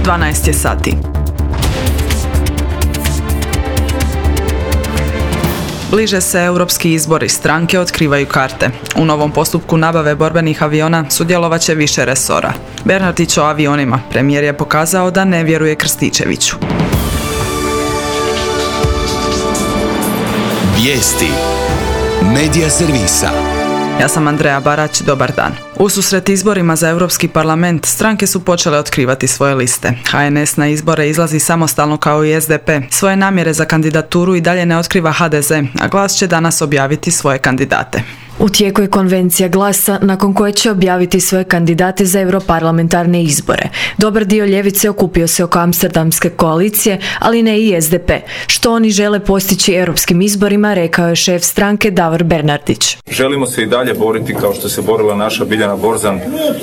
12 je sati. Bliže se europski izbori, stranke otkrivaju karte. U novom postupku nabave borbenih aviona sudjelovat će više resora. Bernardić o avionima. Premijer je pokazao da ne vjeruje Krstičeviću. Vijesti Medija servisa. Ja sam Andreja Barać, dobar dan. Ususret izborima za Europski parlament, stranke su počele otkrivati svoje liste. HNS na izbore izlazi samostalno kao i SDP. Svoje namjere za kandidaturu i dalje ne otkriva HDZ, a Glas će danas objaviti svoje kandidate. U tijeku je konvencija Glasa, nakon koje će objaviti svoje kandidate za europarlamentarne izbore. Dobar dio ljevice okupio se oko Amsterdamske koalicije, ali ne i SDP. Što oni žele postići europskim izborima, rekao je šef stranke Davor Bernardić. Želimo se i dalje boriti, kao što se borila naša Biljana Borzan,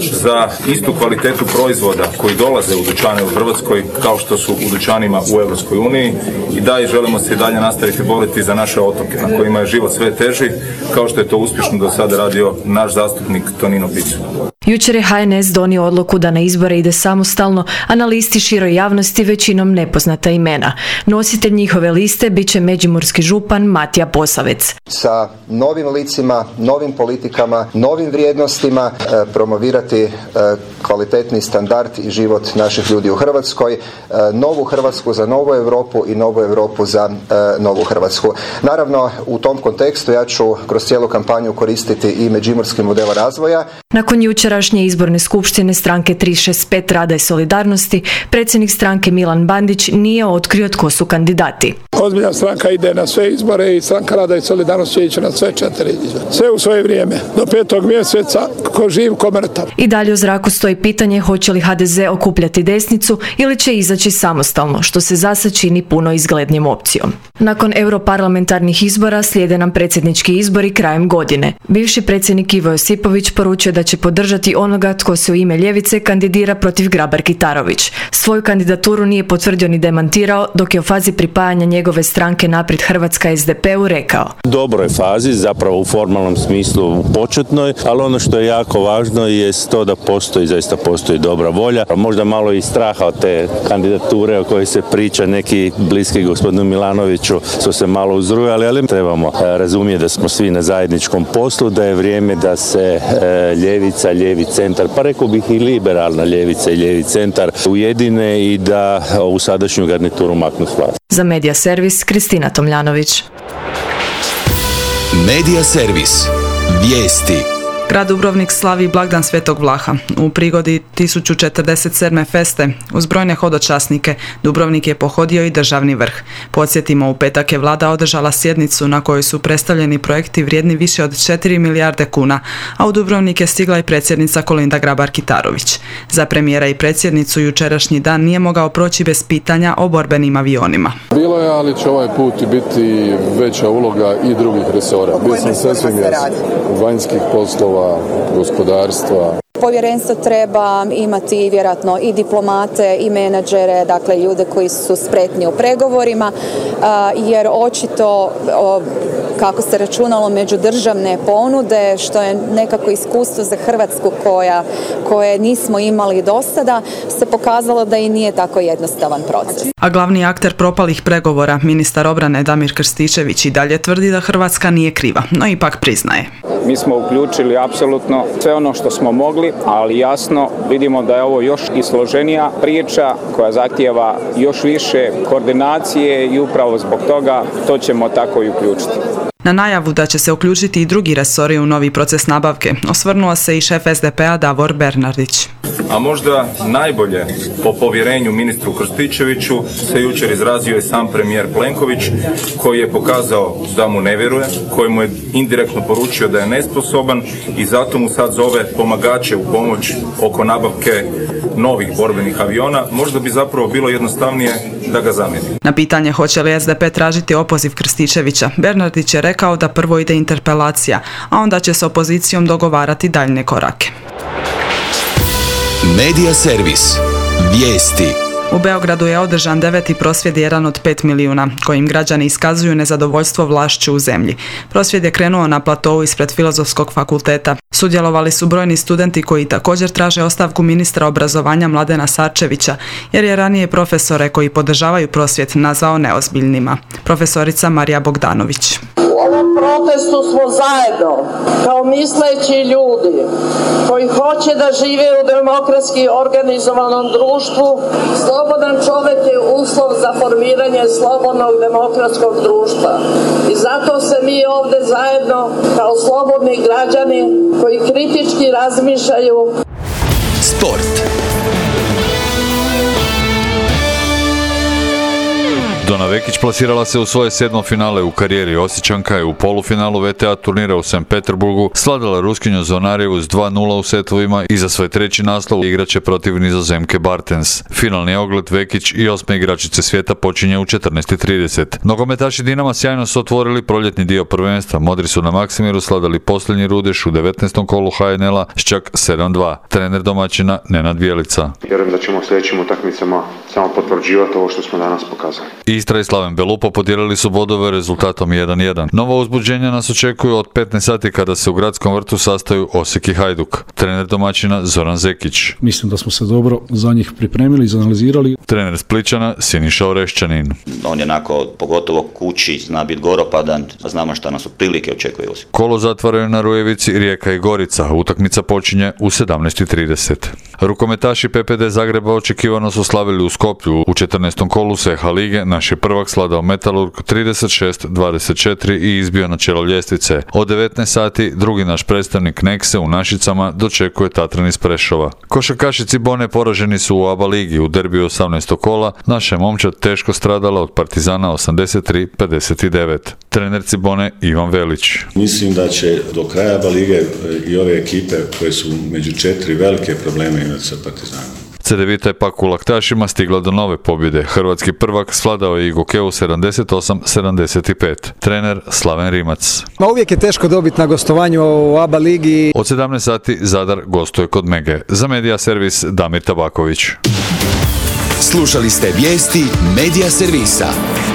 za istu kvalitetu proizvoda koji dolaze u dućane u Hrvatskoj, kao što su u dućanima u Europskoj uniji. I želimo se i dalje nastaviti boriti za naše otoke, na kojima je život sve teži, kao što je to uspješno do sada radio naš zastupnik Tonino Picula. Jučer je HNS donio odluku da na izbore ide samostalno, a na listi široj javnosti većinom nepoznata imena. Nositelj njihove liste bit će međimurski župan Matija Posavec. Sa novim licima, novim politikama, novim vrijednostima promovirati kvalitetni standard i život naših ljudi u Hrvatskoj, novu Hrvatsku za novu Europu i novu Europu za novu Hrvatsku. Naravno, u tom kontekstu ja ću kroz cijelu kampanju koristiti i međimurski model razvoja. Nakon jučerašnje izborne skupštine stranke 365 Rada i solidarnosti, predsjednik stranke Milan Bandić nije otkrio tko su kandidati. Ozbiljna stranka ide na sve izbore i stranka Rada i solidarnosti će ići na sve 4 izbore. Sve u svoje vrijeme, do 5. mjeseca, ko živ, ko mrtav. I dalje u zraku stoji pitanje hoće li HDZ okupljati desnicu ili će izaći samostalno, što se zasad čini puno izglednijom opcijom. Nakon europarlamentarnih izbora slijede nam predsjednički izbori krajem godine. Bivši predsjednik Ivo Josipović poručio da će podržati onoga tko se u ime ljevice kandidira protiv Grabar-Kitarović. Svoju kandidaturu nije potvrdio ni demantirao, dok je u fazi pripajanja njegove stranke Naprijed Hrvatska SDP-u rekao. U dobroj fazi, zapravo u formalnom smislu u početnoj, ali ono što je jako važno je to da zaista postoji dobra volja. Možda malo i straha od te kandidature o kojoj se priča, neki bliski gospodinu Milanoviću su se malo uzrujali, ali trebamo razumjeti da smo svi na zajedničkom poslu, da je vrijeme da se ljevica, lijevi centar, pa rekao bih i liberalna ljevica i lijevi centar ujedine i da u sadašnju garnituru maknu s vlasti. Za Medija servis Kristina Tomljanović. Medija servis. Vijesti. Grad Dubrovnik slavi blagdan Svetog Vlaha. U prigodi 1047. feste uz brojne hodočasnike Dubrovnik je pohodio i državni vrh. Podsjetimo, u petak je vlada održala sjednicu na kojoj su predstavljeni projekti vrijedni više od 4 milijarde kuna, a u Dubrovnik je stigla i predsjednica Kolinda Grabar-Kitarović. Za premijera i predsjednicu jučerašnji dan nije mogao proći bez pitanja o borbenim avionima. Bilo je, ali će ovaj put biti veća uloga i drugih resora. Bio sam sasvim vanjskih poslova, gospodarstva. Povjerenstvo treba imati vjerojatno i diplomate i menadžere, dakle ljude koji su spretni u pregovorima, jer očito kako se računalo međudržavne ponude, što je nekako iskustvo za Hrvatsku koje nismo imali do sada, se pokazalo da i nije tako jednostavan proces. A glavni akter propalih pregovora, ministar obrane Damir Krstičević, i dalje tvrdi da Hrvatska nije kriva, no ipak priznaje. Mi smo uključili apsolutno sve ono što smo mogli, ali jasno vidimo da je ovo još i složenija priča koja zahtijeva još više koordinacije i upravo zbog toga to ćemo tako i uključiti. Na najavu da će se uključiti i drugi resori u novi proces nabavke osvrnuo se i šef SDP-a Davor Bernardić. A možda najbolje po povjerenju ministru Krstičeviću se jučer izrazio i sam premijer Plenković, koji je pokazao da mu ne vjeruje, koji mu je indirektno poručio da je nesposoban i zato mu sad zove pomagače u pomoć oko nabavke novih borbenih aviona. Možda bi zapravo bilo jednostavnije da ga zamijeni. Na pitanje hoće li SDP tražiti opoziv Krstičevića, Bernardić je rekao da prvo ide interpelacija, a onda će s opozicijom dogovarati daljnje korake. Medija servis. Vijesti. U Beogradu je održan 9. prosvjed jedan od 5 milijuna, kojim građani iskazuju nezadovoljstvo vlašću u zemlji. Prosvjed je krenuo na platovu ispred Filozofskog fakulteta. Sudjelovali su brojni studenti koji također traže ostavku ministra obrazovanja Mladena Sarčevića, jer je ranije profesore koji podržavaju prosvjed nazvao neozbiljnima. Profesorica Marija Bogdanović. U ovom protestu smo zajedno, kao misleći ljudi koji hoće da žive u demokratski organizovanom društvu. Slobodan čovjek je uslov za formiranje slobodnog demokratskog društva. I zato se mi ovdje zajedno, kao slobodni građani koji kritički razmišljaju. Sport. Dona Vekić plasirala se u svoje 7. finale u karijeri. Osječanka je u polufinalu VTA turnira u St. Peterburgu svladala Ruskinju Zonarijevu s 2:0 u setovima i za svoj 3. naslov igraće protiv Nizozemke Bartens. Finalni ogled Vekić i 8. igračice svijeta počinje u 14:30. Nogometaši Dinama sjajno su otvorili proljetni dio prvenstva. Modri su na Maksimiru sladali posljednji rudeš u 19. kolu HNL-a s čak 7:2. Trener domaćina Nenad Bjelica. Vjerujem da ćemo u sljedećim utakmicama samo potvrđivati ovo što smo danas pokazali. Istra i Slaven Belupo podijelili su bodove rezultatom 1:1. Nova uzbuđenja nas očekuju od 15 sati kada se u Gradskom vrtu sastaju Osijek i Hajduk. Trener domaćina Zoran Zekić. Mislim da smo se dobro za njih pripremili, izanalizirali. Trener Spličana Siniša Orešćanin. On je onako, pogotovo kući, zna biti goropadan, a znamo šta nas u prilike očekuje Osijek. Kolo zatvaraju na Rujevici Rijeka i Gorica. Utakmica počinje u 17:30. Rukometaši PPD Zagreba očekivano su slavili u Skoplju. U 14. kolu CH lige naš je prvak sladao Metalurg 36-24 i izbio na čelo ljestvice. Od 19 sati drugi naš predstavnik Nekse u Našicama dočekuje Tatran iz Prešova. Košarkaši Cibone poraženi su u ABA ligi. U derbiju 18. kola naša je momčad teško stradala od Partizana 83-59. Trener Cibone Ivan Velić. Mislim da će do kraja ABA lige i ove ekipe koje su među 4 velike probleme imati sa Partizanom. Cedevita je pak u laktašima stigla do nove pobjede. Hrvatski prvak svladao je Igokeu 78-75. Trener Slaven Rimac. Uvijek je teško dobiti na gostovanju u ABA ligi. Od 17 sati Zadar gostuje kod Mege. Za Medija servis Damir Tabaković. Slušali ste vijesti Medija servisa.